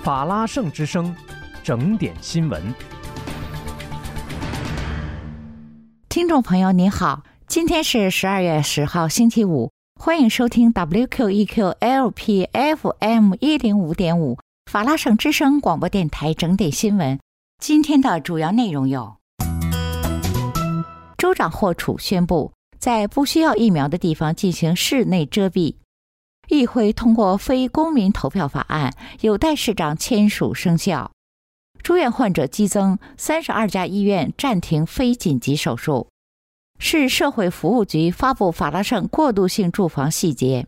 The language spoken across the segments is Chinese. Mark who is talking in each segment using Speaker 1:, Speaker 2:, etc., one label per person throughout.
Speaker 1: 法拉盛之声，整点新闻。
Speaker 2: 听众朋友您好，今天是12月10号星期五，欢迎收听 WQEQ LP FM105.5 法拉盛之声广播电台整点新闻。今天的主要内容有：州长霍楚宣布在不需要疫苗的地方进行室内遮蔽；议会通过非公民投票法案，有待市长签署生效；住院患者激增，32家医院暂停非紧急手术；市社会服务局发布法拉盛过渡性住房细节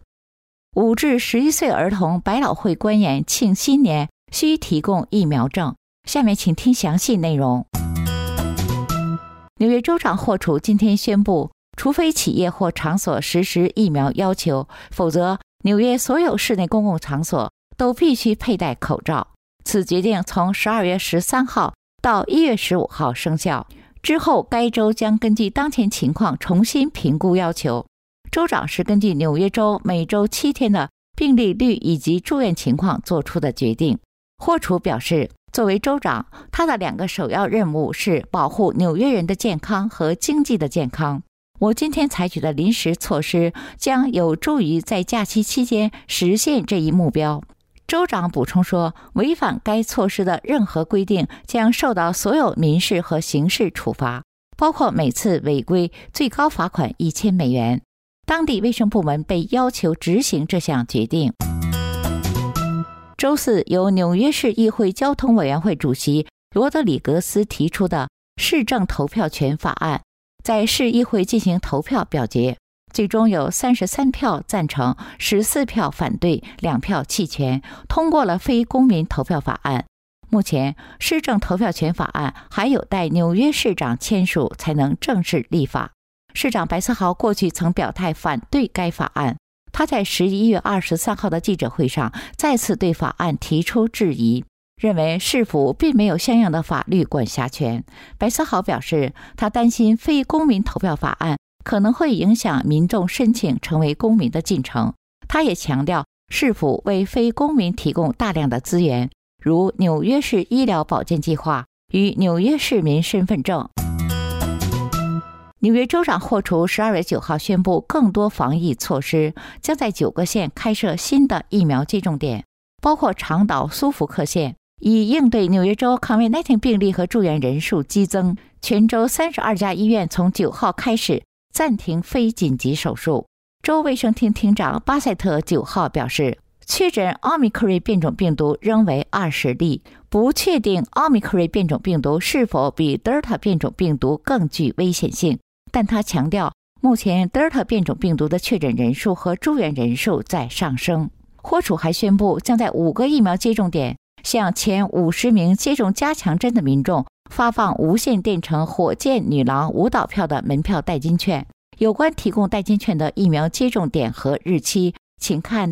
Speaker 2: ；5至11岁儿童百老汇观演庆新年需提供疫苗证。下面请听详细内容。纽约州长霍楚今天宣布，除非企业或场所实施疫苗要求，否则纽约所有室内公共场所都必须佩戴口罩。此决定从12月13号到1月15号生效。之后该州将根据当前情况重新评估要求。州长是根据纽约州每周7天的病例率以及住院情况做出的决定。霍楚表示，作为州长，他的2个首要任务是保护纽约人的健康和经济的健康。我今天采取的临时措施将有助于在假期期间实现这一目标。州长补充说，违反该措施的任何规定将受到所有民事和刑事处罚，包括每次违规最高罚款$1000。当地卫生部门被要求执行这项决定。周四，由纽约市议会交通委员会主席罗德里格斯提出的市政投票权法案在市议会进行投票表决，最终有33票赞成，14票反对，2票弃权，通过了非公民投票法案。目前市政投票权法案还有待纽约市长签署才能正式立法。市长白思豪过去曾表态反对该法案，他在11月23号的记者会上再次对法案提出质疑，认为市府并没有相应的法律管辖权。白思豪表示，他担心非公民投票法案可能会影响民众申请成为公民的进程。他也强调，市府为非公民提供大量的资源，如纽约市医疗保健计划与纽约市民身份证。纽约州长霍楚12月9号宣布更多防疫措施，将在9个县开设新的疫苗接种点，包括长岛苏福克县，以应对纽约州 COVID-19 病例和住院人数激增。全州32家医院从9号开始暂停非紧急手术。州卫生厅厅长巴塞特9号表示，确诊奥密克戎变种病毒仍为20例，不确定奥密克戎变种病毒是否比德尔塔变种病毒更具危险性。但他强调，目前德尔塔变种病毒的确诊人数和住院人数在上升。霍楚还宣布，将在5个疫苗接种点向前50名接种加强针的民众发放无线电成火箭女郎舞蹈票的门票代金券。有关提供代金券的疫苗接种点和日期，请看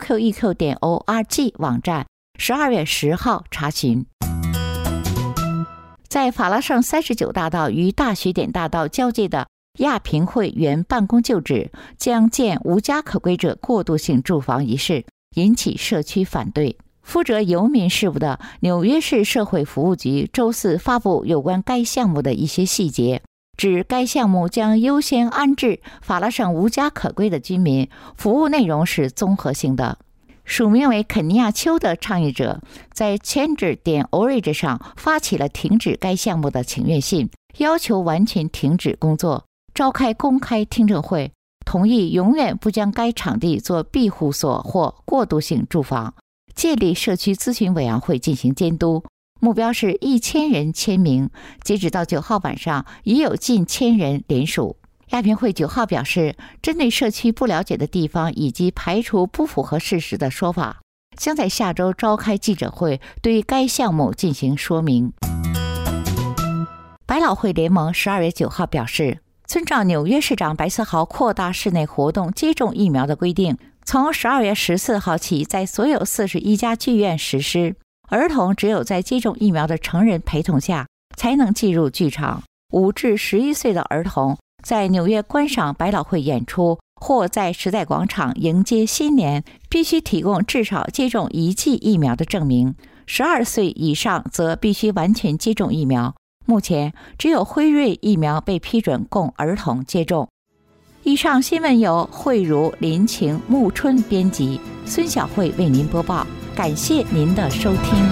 Speaker 2: WQEQ.org 网站12月10号查询。在法拉盛39大道与大许点大道交界的亚平会原办公旧址将建无家可归者过渡性住房一事，引起社区反对。负责游民事务的纽约市社会服务局周四发布有关该项目的一些细节，指该项目将优先安置法拉盛无家可归的居民，服务内容是综合性的。署名为肯尼亚丘的倡议者在 change.org 上发起了停止该项目的请愿信，要求完全停止工作，召开公开听证会，同意永远不将该场地做庇护所或过渡性住房，建立社区咨询委员会进行监督。目标是1000人签名，截止到9号晚上已有近1000人联署。亚平会9号表示，针对社区不了解的地方以及排除不符合事实的说法，将在下周召开记者会，对该项目进行说明。百老汇联盟12月9号表示，遵照纽约市长白思豪扩大室内活动接种疫苗的规定，从12月14号起在所有41家剧院实施，儿童只有在接种疫苗的成人陪同下才能进入剧场。5至11岁的儿童在纽约观赏百老汇演出或在时代广场迎接新年，必须提供至少接种1剂疫苗的证明。 12歲以上則必須完全接種疫苗。目前只有輝瑞疫苗被批准供兒童接種。以上新聞由慧如、林晴、木春編輯，孫曉慧為您播報。感謝您的收聽。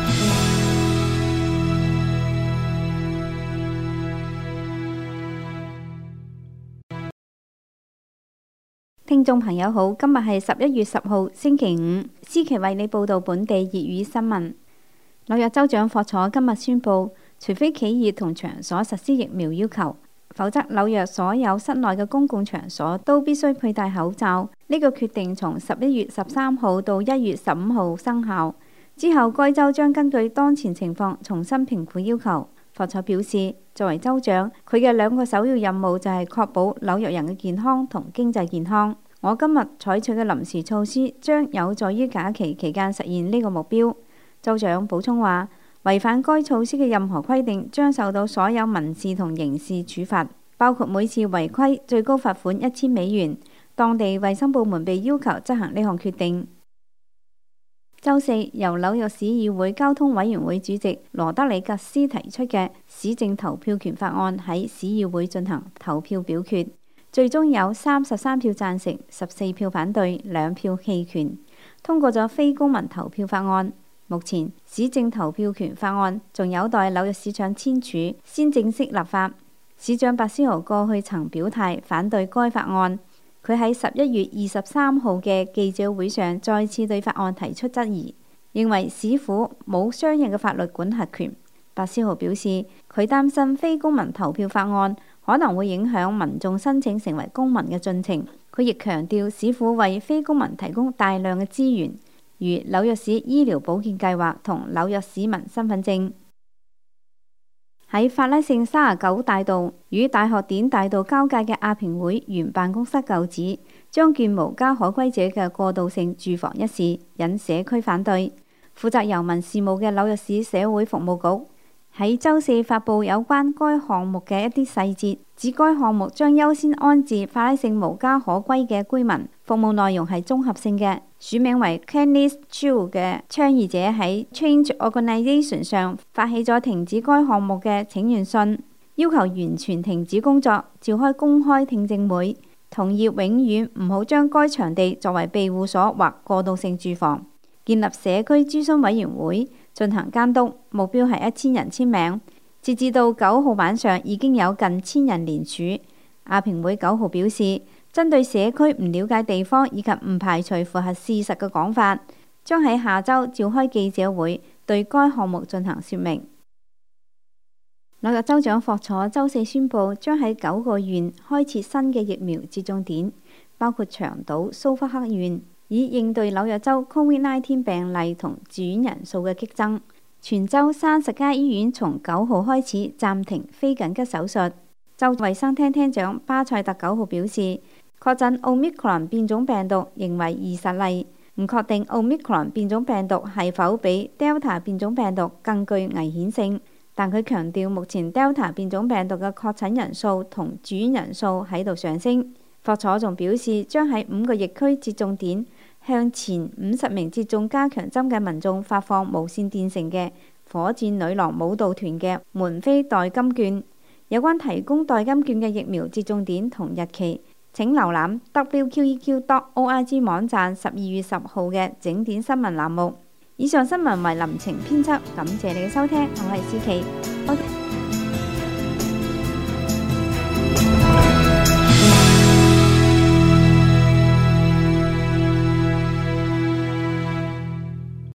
Speaker 3: 聽眾朋友好，今日係11月10號星期五，思琪為你報道本地粵語新聞。紐約州長霍楚今日宣布，除非企業同場所實施疫苗要求，否則紐約所有室內嘅公共場所都必須佩戴口罩。呢個決定從11月13號到1月15號生效。之後該州將根據當前情況重新評估要求。霍楚表示，作為州長，佢嘅2個首要任務就係確保紐約人嘅健康同經濟健康。我今日採取嘅臨時措施將有助於假期期間實現呢個目標。州長補充話，違反該措施嘅任何規定將受到所有民事同刑事處罰，包括每次違規最高罰款$1000。當地衛生部門被要求執行呢項決定。週四，由紐約市議會交通委員會主席羅德里格斯提出嘅市政投票權法案喺市議會進行投票表決，最終有33票贊成、14票反對、2票棄權，通過咗非公民投票法案。目前市政投票權法案仲有待紐約市長簽署先正式立法。市長白思豪過去曾表態反對該法案。佢喺11月23號嘅記者會上再次對法案提出質疑，認為市府冇相應嘅法律管轄權。白思豪表示，佢擔心非公民投票法案可能會影響民眾申請成為公民嘅進程。佢亦強調，市府為非公民提供大量嘅資源，如紐約市醫療保健計劃同紐約市民身份證。喺法拉盛39大道與大學典大道交界嘅亞平會原辦公室舊址將建無家可歸者嘅過渡性住房一事引社區反對。負責遊民事務嘅紐約市社會服務局喺週四發布有關該項目嘅一啲細節，指該項目將優先安置法拉盛無家可歸嘅居民，服務內容係綜合性嘅。署名為 Kenneth Chu 嘅倡議者喺 Change Organization 上發起咗停止該項目嘅請願信，要求完全停止工作，召開公開聽證會，同意永遠唔好將該場地作為庇護所或過渡性住房，建立社區諮詢委員會進行監督，目標係1000人簽名。截至到9號晚上，已經有近1000人聯署。亞平會9號表示，針對社區唔了解地方以及唔排除符合事實嘅講法，將喺下週召開記者會對該項目進行說明。紐約州長霍楚週四宣布，將喺9個縣開設新嘅疫苗接種點，包括長島、蘇福克縣，以應對紐約州 COVID-19 病例同住院人數嘅激增。全州30間醫院從9號開始暫停非緊急手術。州衛生廳廳長巴塞特9號表示，確診 Omicron 變種病毒仍為20例，唔確定 Omicron 變種病毒係否比 Delta 變種病毒更具危險性，但佢強調目前 Delta 變種病毒嘅確診人數同住院人數喺度上升。霍楚仲表示，將喺5個疫區接種點向前50名接種加強針嘅民眾發放無線電成嘅火箭女郎舞蹈團嘅門飛代金券。有關提供代金券嘅疫苗接種點同日期，請瀏覽 wqeq.org 網站12月10號嘅整點新聞欄目。以上新聞為林晴編輯，感謝你嘅收聽，我係思琪。